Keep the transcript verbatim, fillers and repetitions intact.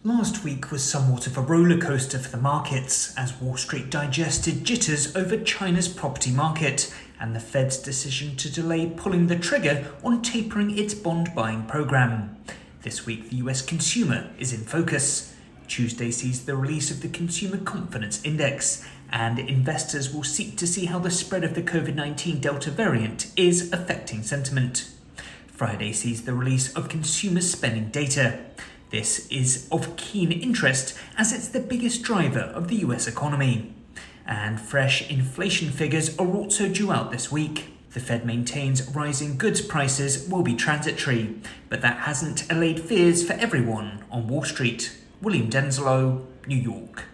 Last week was somewhat of a roller coaster for the markets as Wall Street digested jitters over China's property market and the Fed's decision to delay pulling the trigger on tapering its bond buying program. This week, the U S consumer is in focus. Tuesday sees the release of the Consumer Confidence Index, and investors will seek to see how the spread of the COVID nineteen Delta variant is affecting sentiment. Friday sees the release of consumer spending data. This is of keen interest as it's the biggest driver of the U S economy. And fresh inflation figures are also due out this week. The Fed maintains rising goods prices will be transitory, but that hasn't allayed fears for everyone on Wall Street. William Denslow, New York.